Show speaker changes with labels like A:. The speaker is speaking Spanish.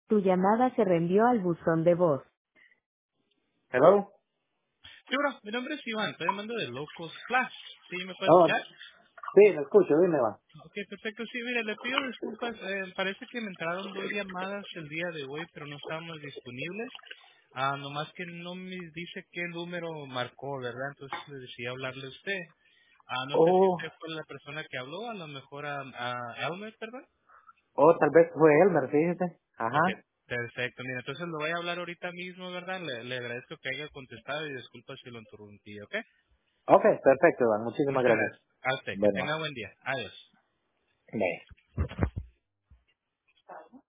A: Tu llamada se reenvió al buzón de voz. Hello.
B: Sí, bro, mi nombre es Iván, estoy llamando de Locos Plus. ¿Sí me puede
A: Oh,
B: escuchar?
A: sí, lo escucho, dime, Iván.
B: Ok, perfecto. Sí, mire, le pido disculpas. Parece que me entraron dos llamadas el día de hoy, pero no estábamos disponibles. Nomás que no me dice qué número marcó, ¿verdad? Entonces le decidí hablarle a usted. No sé si
A: Oh,
B: usted fue la persona que habló, a lo mejor a Elmer, perdón.
A: tal vez fue Elmer, fíjese.
B: Ok,
A: Ajá.
B: perfecto. Mira, entonces lo voy a hablar ahorita mismo, ¿verdad? Le agradezco que haya contestado y disculpas si lo interrumpí, ¿ok?
A: Ok, perfecto, Iván. Muchísimas
B: Muchas
A: gracias.
B: gracias. A usted, que
A: Bueno,
B: tenga buen día. Adiós.
A: bye.